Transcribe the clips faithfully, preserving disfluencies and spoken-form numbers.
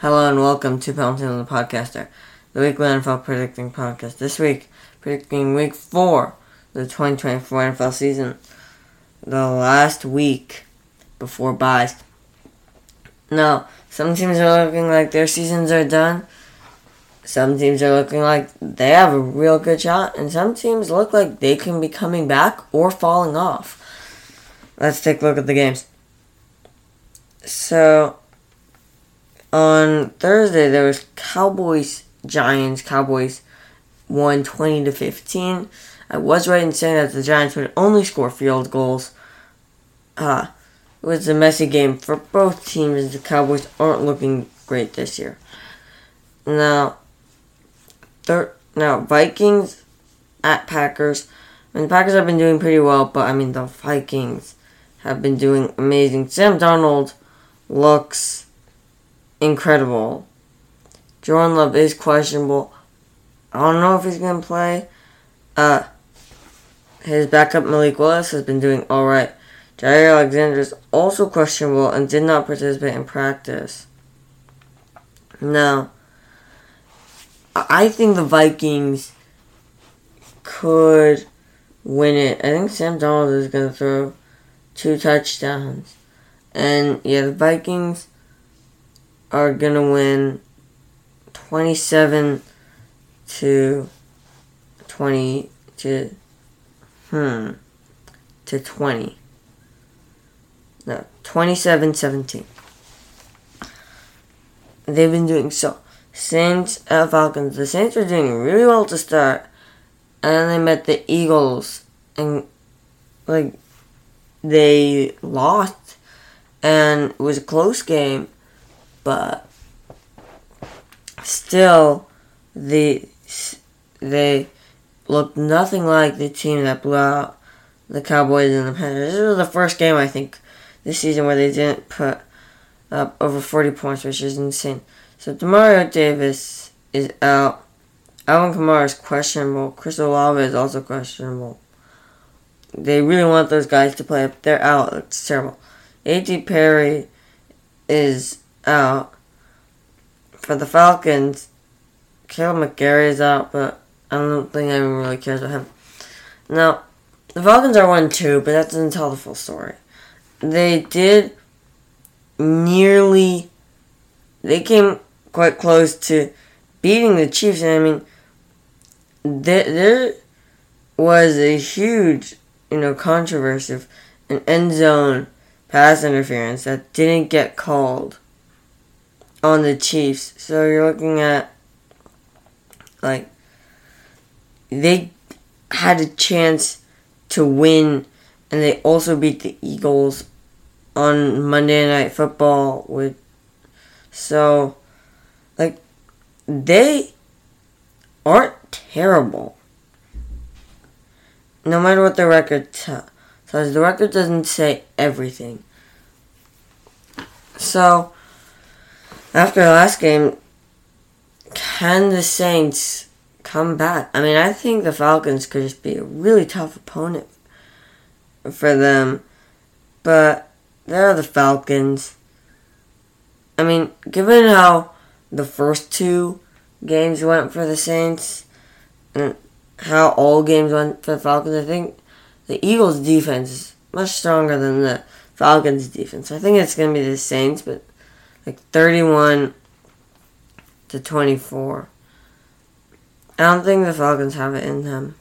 Hello and welcome to Pelton the Podcaster, the weekly N F L predicting podcast. This week, predicting week four of the twenty twenty-four N F L season, the last week before byes. Now, some teams are looking like their seasons are done. Some teams are looking like they have a real good shot, and some teams look like they can be coming back or falling off. Let's take a look at the games. So, on Thursday, there was Cowboys, Giants. Cowboys won twenty to fifteen. I was right in saying that the Giants would only score field goals. Uh, it was a messy game for both teams. The Cowboys aren't looking great this year. Now, thir- now Vikings at Packers. I mean, the Packers have been doing pretty well, but I mean, the Vikings have been doing amazing. Sam Darnold looks incredible. Jordan Love is questionable. I don't know if he's going to play. Uh, his backup Malik Willis has been doing alright. Jair Alexander is also questionable and did not participate in practice. Now, I think the Vikings could win it. I think Sam Darnold is going to throw two touchdowns. And yeah, the Vikings are going to win twenty-seven to twenty to hmm to twenty. No, twenty-seven seventeen. They've been doing so. Saints at Falcons. The Saints are doing really well to start, and then they met the Eagles, and like they lost, and it was a close game. But still, the they looked nothing like the team that blew out the Cowboys and the Panthers. This was the first game, I think, this season where they didn't put up over forty points, which is insane. So Demario Davis is out. Alvin Kamara is questionable. Chris Olave is also questionable. They really want those guys to play. They're out. It's terrible. A T Perry is out. For the Falcons, Caleb McGarry is out, but I don't think anyone really cares about him. Now, the Falcons are one two, but that doesn't tell the full story. They did nearly, they came quite close to beating the Chiefs, and I mean, there, there was a huge, you know, controversy of an end zone pass interference that didn't get called on the Chiefs. So you're looking at, like, they had a chance to win, and they also beat the Eagles on Monday Night Football. With so, like, they aren't terrible. No matter what the record tells. Because the record doesn't say everything. So, after the last game, can the Saints come back? I mean, I think the Falcons could just be a really tough opponent for them. But they're the Falcons. I mean, given how the first two games went for the Saints, and how all games went for the Falcons, I think the Eagles' defense is much stronger than the Falcons' defense. I think it's going to be the Saints, but like thirty-one to twenty-four. I don't think the Falcons have it in them.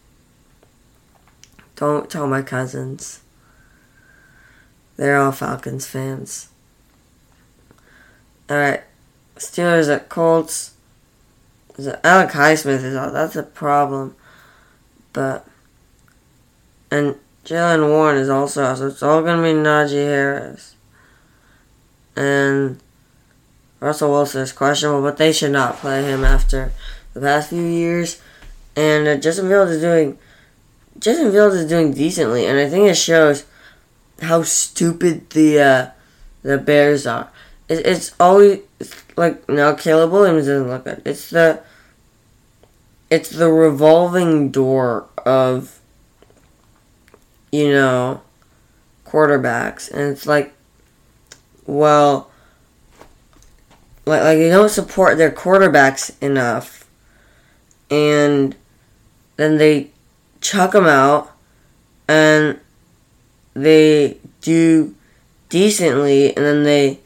Don't tell my cousins. They're all Falcons fans. Alright. Steelers at Colts. Alec Highsmith is out. That's a problem. But, and Jaylen Warren is also out. So it's all going to be Najee Harris. And Russell Wilson is questionable, but they should not play him after the past few years. And uh, Justin Fields is doing, Justin Fields is doing decently, and I think it shows how stupid the uh, the Bears are. It, it's always it's like now Caleb Williams doesn't look good. It's the it's the revolving door of, you know, quarterbacks, and it's like, well, like, like they don't support their quarterbacks enough, and then they chuck them out, and they do decently, and then they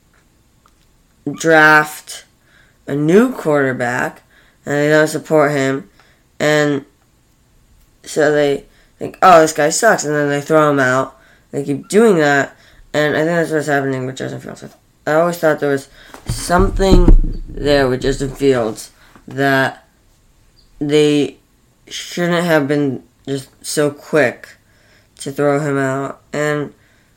draft a new quarterback, and they don't support him, and so they think, oh, this guy sucks, and then they throw him out. They keep doing that, and I think that's what's happening with Justin Fields. I always thought there was something there with Justin Fields that they shouldn't have been just so quick to throw him out. And,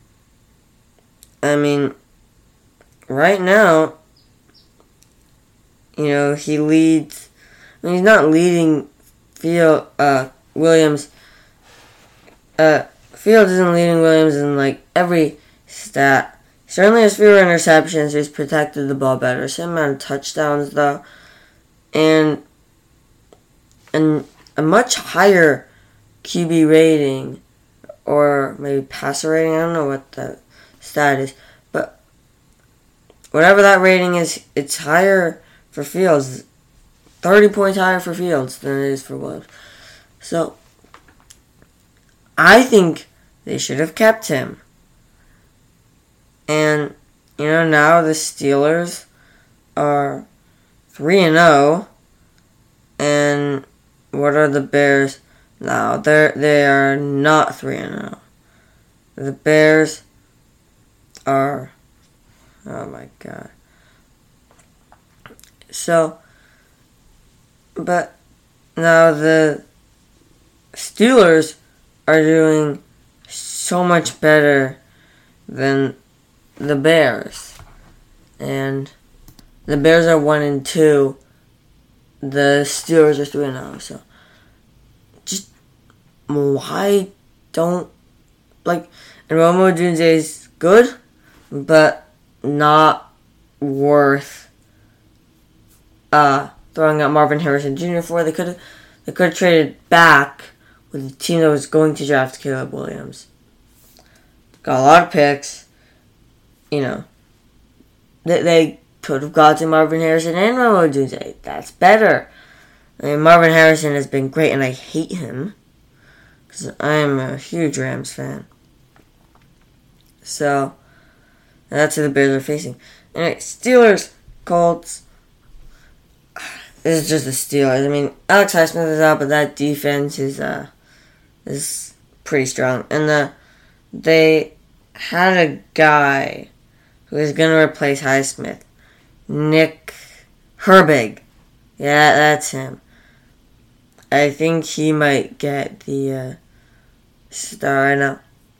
I mean, right now, you know, he leads. I mean, he's not leading Field, uh, Williams. Uh, Fields isn't leading Williams in, like, every stat. He certainly has fewer interceptions. He's protected the ball better. Same amount of touchdowns, though. And, and a much higher Q B rating, or maybe passer rating. I don't know what the stat is. But whatever that rating is, it's higher for Fields. thirty points higher for Fields than it is for Williams. So, I think they should have kept him. And, you know, now the Steelers are three and oh. And what are the Bears now? They're, they are not three and oh. The Bears are, oh my God. So, but now the Steelers are doing so much better than the Bears. And the Bears are one and two. The Steelers are three and oh. So just why don't, like, and Rome Odunze is good, but not worth uh throwing out Marvin Harrison Junior for. They could have they could have traded back with a team that was going to draft Caleb Williams. Got a lot of picks. You know, they, they could have gotten Marvin Harrison and Rome Odunze. That's better. I mean, Marvin Harrison has been great, and I hate him because I am a huge Rams fan. So, that's who the Bears are facing. Anyway, Steelers, Colts. This is just the Steelers. I mean, Alex Highsmith is out, but that defense is uh is pretty strong. And the they had a guy who is going to replace Highsmith, Nick Herbig. Yeah, that's him. I think he might get the uh, star right now.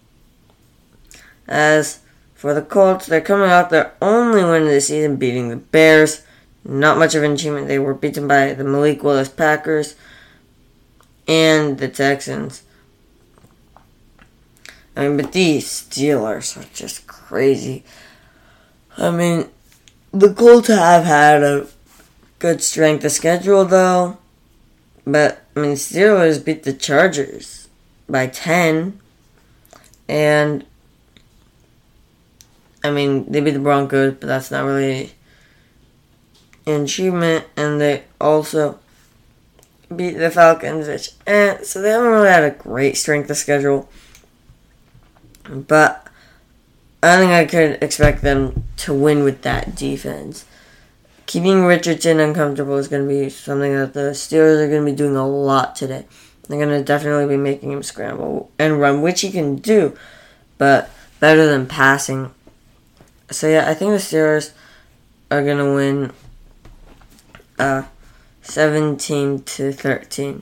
As for the Colts, they're coming out their only win of the season, beating the Bears. Not much of an achievement. They were beaten by the Malik Willis Packers and the Texans. I mean, but these Steelers are just crazy. I mean, the Colts have had a good strength of schedule, though. But, I mean, Steelers beat the Chargers by ten. And, I mean, they beat the Broncos, but that's not really an achievement. And they also beat the Falcons, which, eh, so they haven't really had a great strength of schedule. But I think I could expect them to win with that defense. Keeping Richardson uncomfortable is going to be something that the Steelers are going to be doing a lot today. They're going to definitely be making him scramble and run, which he can do, but better than passing. So yeah, I think the Steelers are going to win uh, seventeen to thirteen.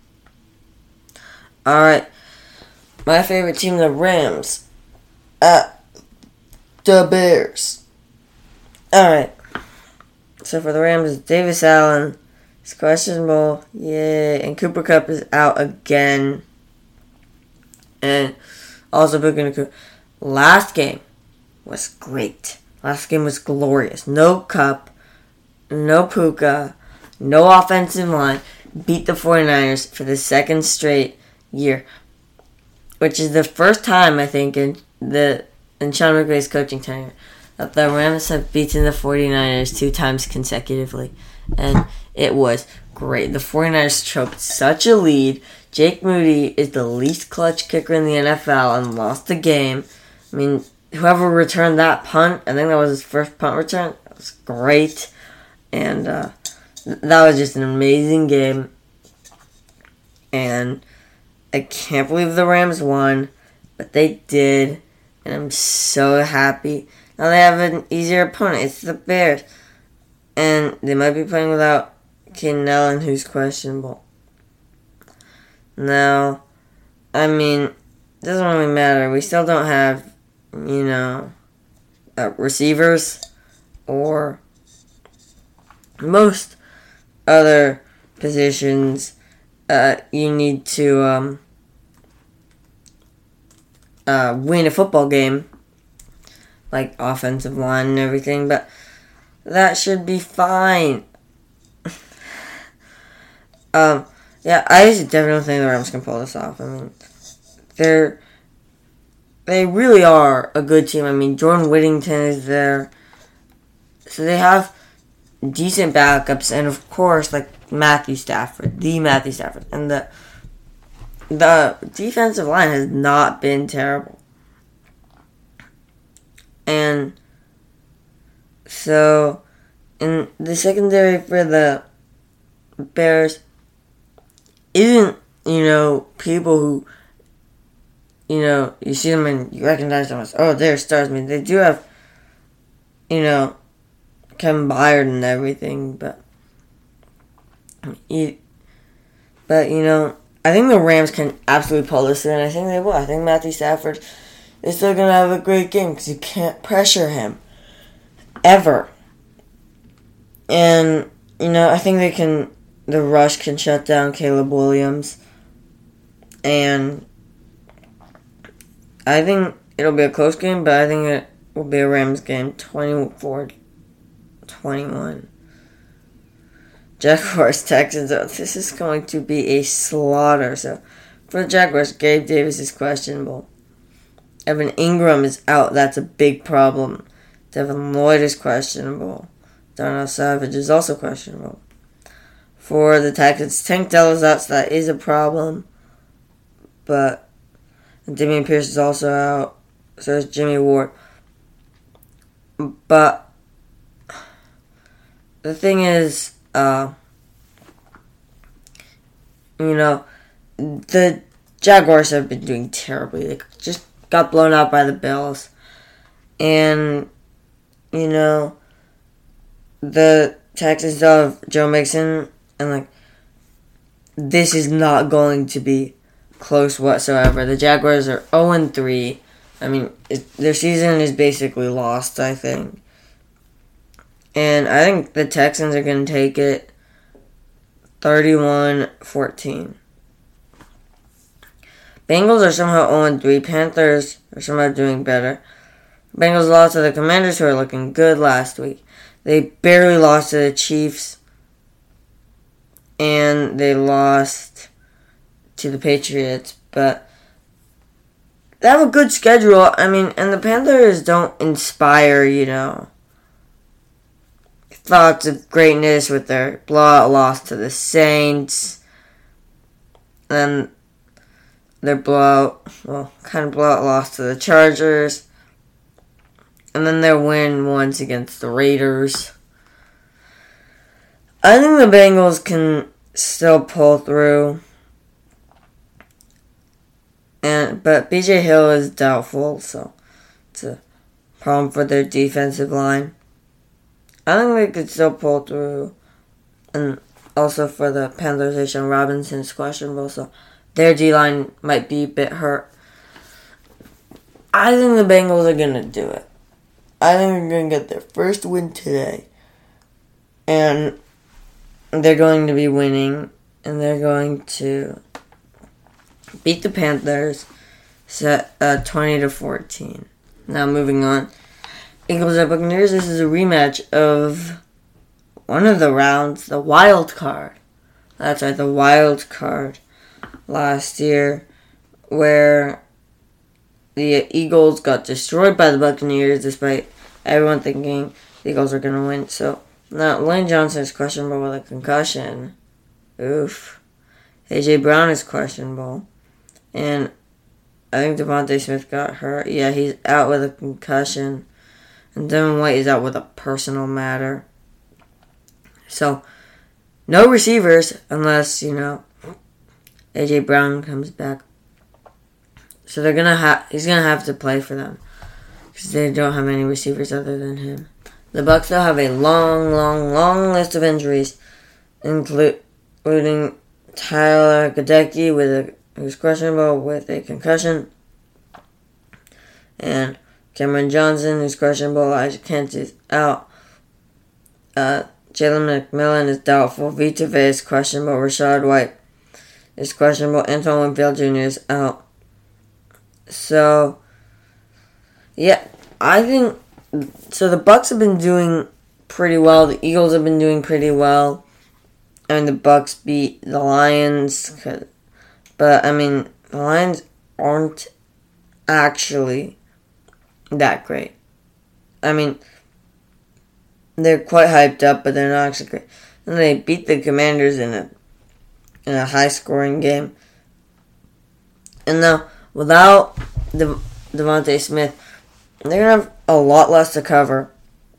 Alright. My favorite team, the Rams, at the Bears. Alright. So for the Rams, Davis Allen is questionable. Yay. And Cooper Kupp is out again. And also Puka Nacua. Last game was great. Last game was glorious. No Kupp. No Puka. No offensive line. Beat the 49ers for the second straight year. Which is the first time, I think, in the in Sean McVay's coaching tenure that the Rams have beaten the 49ers two times consecutively. And it was great. The 49ers choked such a lead. Jake Moody is the least clutch kicker in the N F L and lost the game. I mean, whoever returned that punt, I think that was his first punt return. That was great. And uh, that was just an amazing game. And I can't believe the Rams won, but they did. And I'm so happy. Now they have an easier opponent. It's the Bears. And they might be playing without Keenan Allen, who's questionable. Now, I mean, it doesn't really matter. We still don't have, you know, uh, receivers or most other positions. Uh, you need to um, uh, win a football game, like offensive line and everything, but that should be fine. um, yeah, I definitely think the Rams can pull this off. I mean, they're they really are a good team. I mean, Jordan Whittington is there, so they have decent backups, and of course, like Matthew Stafford, the Matthew Stafford, and the the defensive line has not been terrible, and so in the secondary for the Bears isn't, you know, people who, you know, you see them and you recognize them as, oh, they're stars. I mean, they do have, you know, Kevin Byard and everything, but you, but you know, I think the Rams can absolutely pull this in. I think they will. I think Matthew Stafford is still gonna have a great game because you can't pressure him ever. And you know, I think they can. The rush can shut down Caleb Williams, and I think it'll be a close game, but I think it will be a Rams game, twenty-four twenty-one. Jaguars, Texans, oh, this is going to be a slaughter. So, for the Jaguars, Gabe Davis is questionable. Evan Ingram is out. That's a big problem. Devin Lloyd is questionable. Darnell Savage is also questionable. For the Texans, Tank Dell is out, so that is a problem. But Dameon Pierce is also out. So is Jimmy Ward. But the thing is, uh, you know, the Jaguars have been doing terribly. They just got blown out by the Bills. And, you know, the Texans still have Joe Mixon. And, like, this is not going to be close whatsoever. The Jaguars are oh and three. I mean, it, their season is basically lost, I think. And I think the Texans are going to take it thirty-one fourteen. Bengals are somehow oh and three. Panthers are somehow doing better. Bengals lost to the Commanders, who are looking good last week. They barely lost to the Chiefs. And they lost to the Patriots. But they have a good schedule. I mean, and the Panthers don't inspire, you know, thoughts of greatness with their blowout loss to the Saints. And their blowout, well, kind of blowout loss to the Chargers. And then their win once against the Raiders. I think the Bengals can still pull through. And but B J Hill is doubtful, so it's a problem for their defensive line. I think they could still pull through. And also for the Panthers, Ashawn Robinson's questionable, so their D-line might be a bit hurt. I think the Bengals are going to do it. I think they're going to get their first win today. And they're going to be winning. And they're going to beat the Panthers set uh, twenty to fourteen. Now moving on. Eagles at Buccaneers. This is a rematch of one of the rounds, the wild card. That's right, the wild card last year, where the Eagles got destroyed by the Buccaneers despite everyone thinking the Eagles are going to win. So, now, Lane Johnson is questionable with a concussion. Oof. A J. Brown is questionable. And I think Devontae Smith got hurt. Yeah, he's out with a concussion. And Devin White is out with a personal matter. So, no receivers unless, you know, A J. Brown comes back. So they're gonna have he's gonna have to play for them because they don't have any receivers other than him. The Bucs though have a long, long, long list of injuries, including Tyler Gadecki with a who's questionable with a concussion, and Cameron Johnson who's questionable. Elijah Kent is out. Uh, Jalen McMillan is doubtful. Vita Vea is questionable. Rashad White is questionable. Antoine Winfield Junior is out. So, yeah, I think so. The Bucs have been doing pretty well. The Eagles have been doing pretty well. I mean, the Bucs beat the Lions, but I mean, the Lions aren't actually that great. I mean, they're quite hyped up, but they're not actually great. And they beat the Commanders in a in a high-scoring game. And now, without De- Devontae Smith, they're going to have a lot less to cover.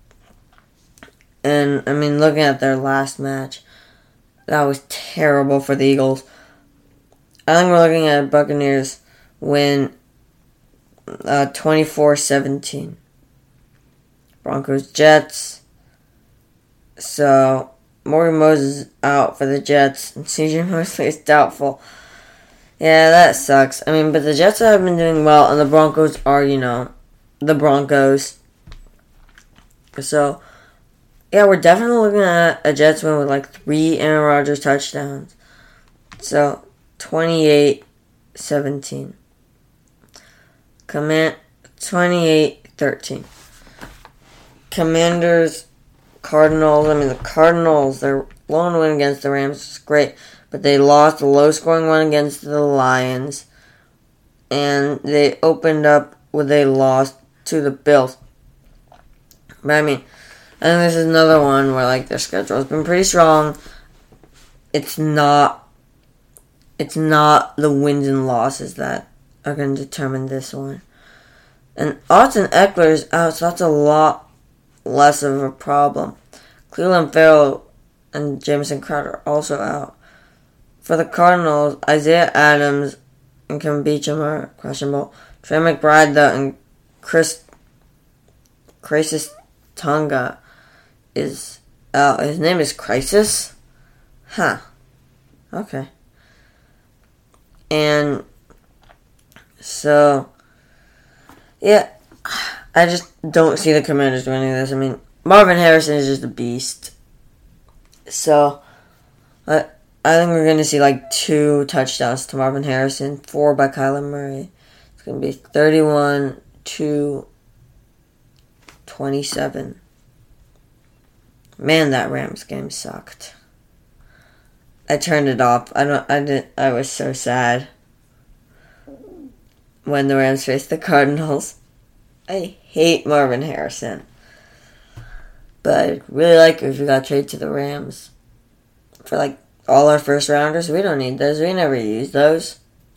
And, I mean, looking at their last match, that was terrible for the Eagles. I think we're looking at a Buccaneers win uh, twenty-four seventeen. Broncos, Jets. So, Morgan Moses is out for the Jets, and C J Mosley is doubtful. Yeah, that sucks. I mean, but the Jets have been doing well, and the Broncos are, you know, the Broncos. So, yeah, we're definitely looking at a Jets win with like three Aaron Rodgers touchdowns. So, twenty-eight seventeen. Command twenty-eight thirteen. Commanders, Cardinals. I mean, the Cardinals, their lone win against the Rams was great, but they lost a low-scoring one against the Lions, and they opened up with a loss to the Bills. But I mean, I think this is another one where like their schedule has been pretty strong. It's not, it's not the wins and losses that are going to determine this one. And Austin Eckler is out, so that's a lot less of a problem. Cleveland Farrell and Jamison Crowder are also out. For the Cardinals, Isaiah Adams and Kevin Beacham are questionable. Trey McBride, though, and Chris Crisis Tonga is out. His name is Crisis? Huh. Okay. And so, yeah, I just don't see the Commanders winning this. I mean, Marvin Harrison is just a beast. So, I, I think we're going to see like two touchdowns to Marvin Harrison, four by Kyler Murray. It's going to be thirty-one to twenty-seven. Man, that Rams game sucked. I turned it off. I don't. I didn't. I was so sad when the Rams faced the Cardinals. I hate Marvin Harrison, but I'd really like it if we got traded to the Rams for like all our first rounders. We don't need those. We never use those.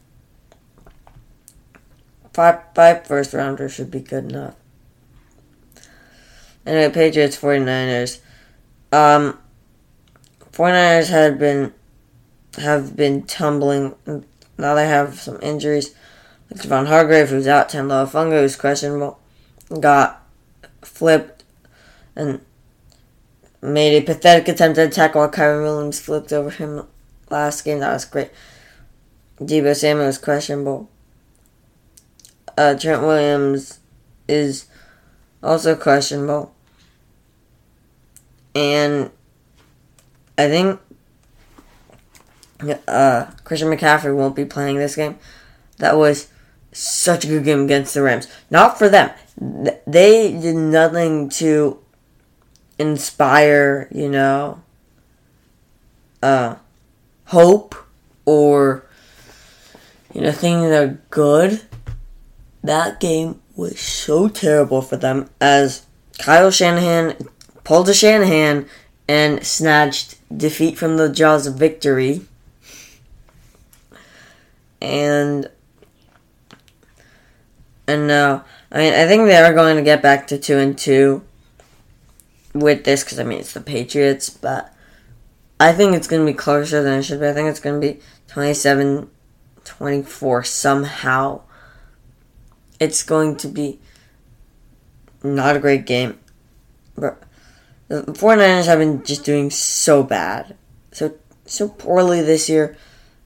Five, five first rounders should be good enough. Anyway, Patriots, 49ers. Um, 49ers had been have been tumbling. Now they have some injuries. Like Javon Hargrave, who's out. Tanlo Afunga, who's questionable, got flipped and made a pathetic attempt at attack while Kyron Williams flipped over him last game. That was great. Deebo Samuel was questionable. Uh, Trent Williams is also questionable. And I think uh, Christian McCaffrey won't be playing this game. That was such a good game against the Rams. Not for them. They did nothing to inspire, you know, uh, hope or, you know, thinking they're good. That game was so terrible for them as Kyle Shanahan pulled a Shanahan and snatched defeat from the jaws of victory. And and now, I mean, I think they are going to get back to two and two with this because I mean it's the Patriots, but I think it's going to be closer than it should be. I think it's going to be twenty-seven twenty-four somehow. It's going to be not a great game. But the 49ers have been just doing so bad. So so poorly this year.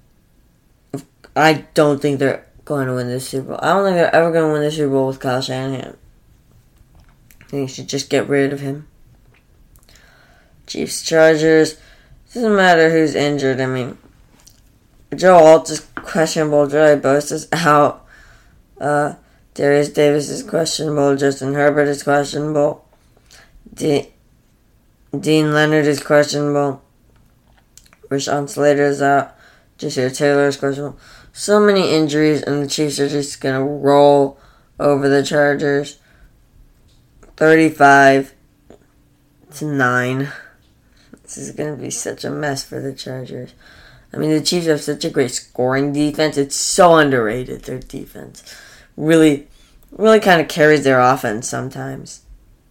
I don't think they're going to win this Super Bowl. I don't think they're ever going to win the Super Bowl with Kyle Shanahan. I think you should just get rid of him. Chiefs, Chargers. Doesn't matter who's injured. I mean, Joe Alt is questionable. Joey Bosa is out. Uh, Darius Davis is questionable. Justin Herbert is questionable. De- Dean Leonard is questionable. Rashawn Slater is out. Ja'Sir Taylor is questionable. So many injuries, and the Chiefs are just going to roll over the Chargers. thirty-five to nine. This is going to be such a mess for the Chargers. I mean, the Chiefs have such a great scoring defense. It's so underrated, their defense. Really, really kind of carries their offense sometimes.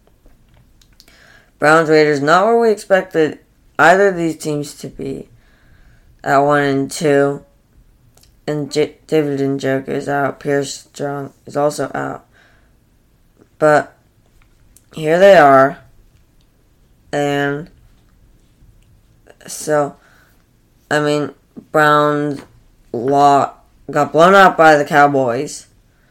Browns, Raiders, not where we expected either of these teams to be at one and two. And J- David Njoku is out. Pierce Strong is also out. But here they are. And so, I mean, Browns law got blown out by the Cowboys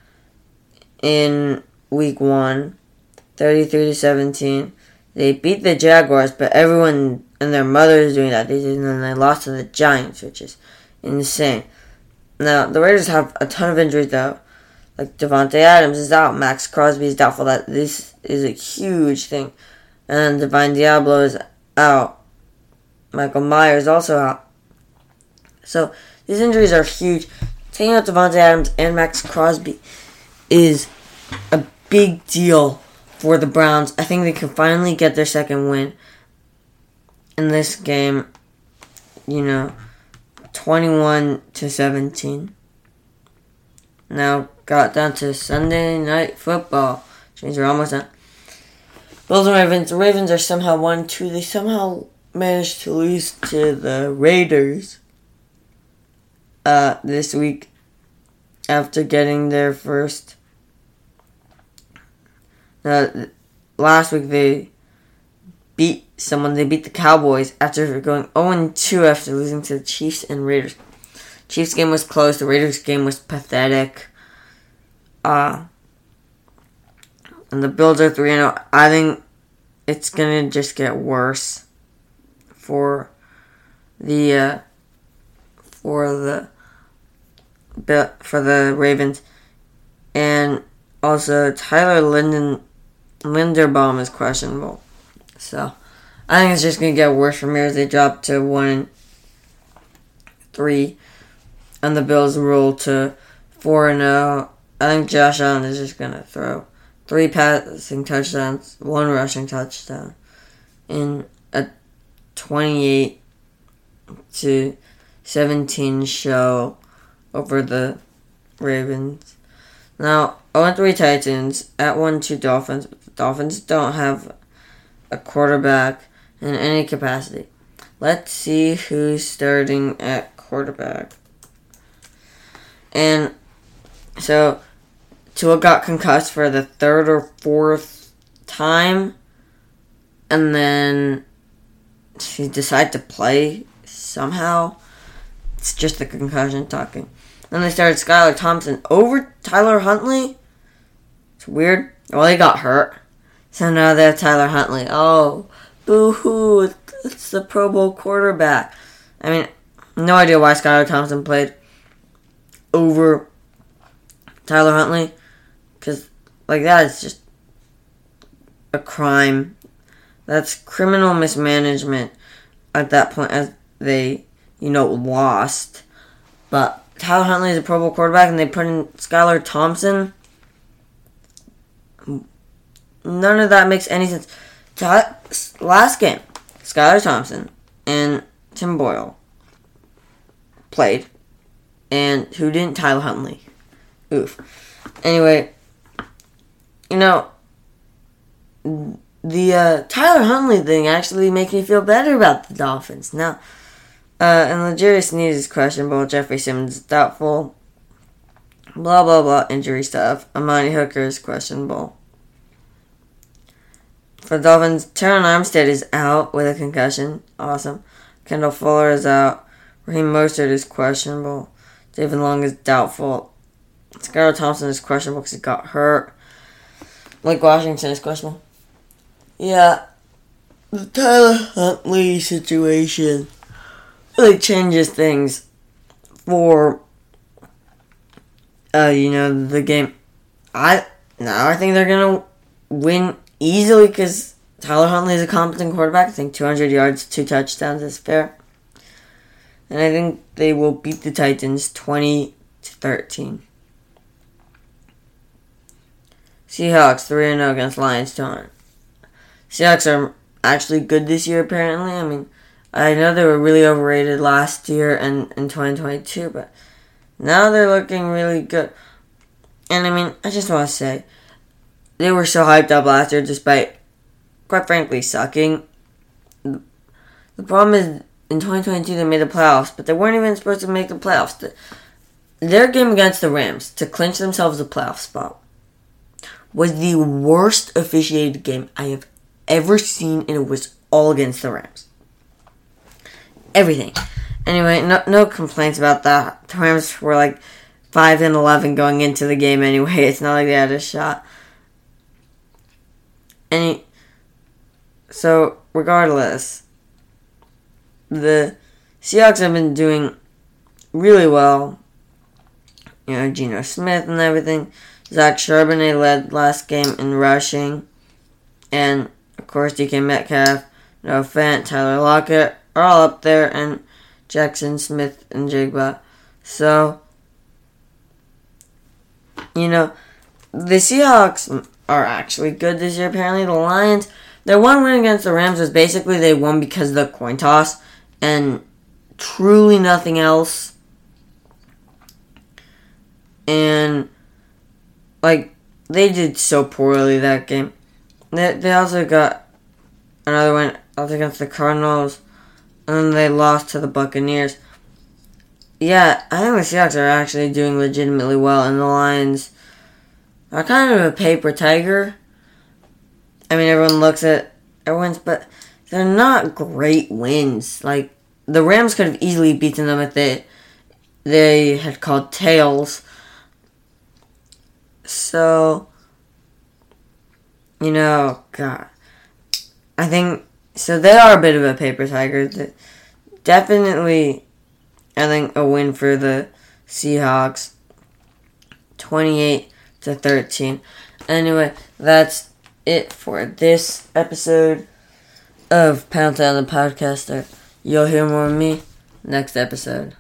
in week one, thirty-three to seventeen. They beat the Jaguars, but everyone and their mother is doing that. They did, and then they lost to the Giants, which is insane. Now, the Raiders have a ton of injuries, though. Like, Devontae Adams is out. Max Crosby is doubtful. That this is a huge thing. And Divine Diablo is out. Michael Myers is also out. So, these injuries are huge. Taking out Devontae Adams and Max Crosby is a big deal for the Browns. I think they can finally get their second win in this game. You know, twenty-one to seventeen. Now got down to Sunday Night Football, which means we're almost done. Bills and Ravens. The Ravens are somehow one two. They somehow managed to lose to the Raiders uh, this week after getting their first. Uh, last week they beat someone. They beat the Cowboys after going oh and two after losing to the Chiefs and Raiders. Chiefs game was close. The Raiders game was pathetic. Uh, and the Bills are three and oh. I think it's going to just get worse for the uh, for the for the Ravens. And also Tyler Linden Linderbaum is questionable. So I think it's just going to get worse from here as they drop to one and three. And the Bills roll to four and oh. I think Josh Allen is just going to throw three passing touchdowns, one rushing touchdown in a twenty-eight to seventeen show over the Ravens. Now, oh and three Titans at one and two Dolphins. But the Dolphins don't have a quarterback in any capacity. Let's see who's starting at quarterback. And so Tua got concussed for the third or fourth time, and then he decided to play somehow. It's just the concussion talking. Then they started Skylar Thompson over Tyler Huntley. It's weird. Well, he got hurt. So now they have Tyler Huntley. Oh, boo-hoo. It's the Pro Bowl quarterback. I mean, no idea why Skylar Thompson played over Tyler Huntley. Because, like, that is just a crime. That's criminal mismanagement at that point as they, you know, lost. But Tyler Huntley is a Pro Bowl quarterback and they put in Skylar Thompson. none of that makes any sense. Ty- last game, Skylar Thompson and Tim Boyle played, and who didn't? Tyler Huntley. Oof. Anyway, you know, the uh, Tyler Huntley thing actually makes me feel better about the Dolphins. Now, uh, and L'Jarius Sneed is questionable. Jeffrey Simmons is doubtful. Blah, blah, blah. Injury stuff. Amani Hooker is questionable. For the Dolphins, Terron Armstead is out with a concussion. Awesome. Kendall Fuller is out. Raheem Mostert is questionable. David Long is doubtful. Skylar Thompson is questionable because he got hurt. Blake Washington is questionable. Yeah, the Tyler Huntley situation really changes things for, uh, you know, the game. I now I think they're gonna win easily because Tyler Huntley is a competent quarterback. I think two hundred yards, two touchdowns is fair, and I think they will beat the Titans twenty to thirteen. Seahawks three and zero against Lions two hundred. Seahawks are actually good this year, apparently. I mean, I know they were really overrated last year and in twenty twenty-two, but now they're looking really good. And I mean, I just want to say, they were so hyped up last year despite, quite frankly, sucking. The problem is, in twenty twenty-two they made the playoffs, but they weren't even supposed to make the playoffs. The, their game against the Rams to clinch themselves a playoff spot was the worst officiated game I have ever seen, and it was all against the Rams. Everything. Anyway, no no complaints about that. The Rams were like five and eleven going into the game anyway. It's not like they had a shot. Any so regardless, the Seahawks have been doing really well. You know, Geno Smith and everything. Zach Charbonnet led last game in rushing. And, of course, D K Metcalf, Noah Fant, Tyler Lockett are all up there. And Jackson Smith and Jigba. So, you know, the Seahawks are actually good this year, apparently. The Lions, their one win against the Rams was basically they won because of the coin toss. And truly nothing else. And, like, they did so poorly that game. They, they also got another win against the Cardinals. And then they lost to the Buccaneers. Yeah, I think the Seahawks are actually doing legitimately well. And the Lions are kind of a paper tiger. I mean, everyone looks at their wins, but they're not great wins. Like, the Rams could have easily beaten them if they, they had called tails. So, you know, God, I think, so they are a bit of a paper tiger. Definitely, I think, a win for the Seahawks, twenty-eight to thirteen. Anyway, that's it for this episode of Pound Town the Podcaster. You'll hear more of me next episode.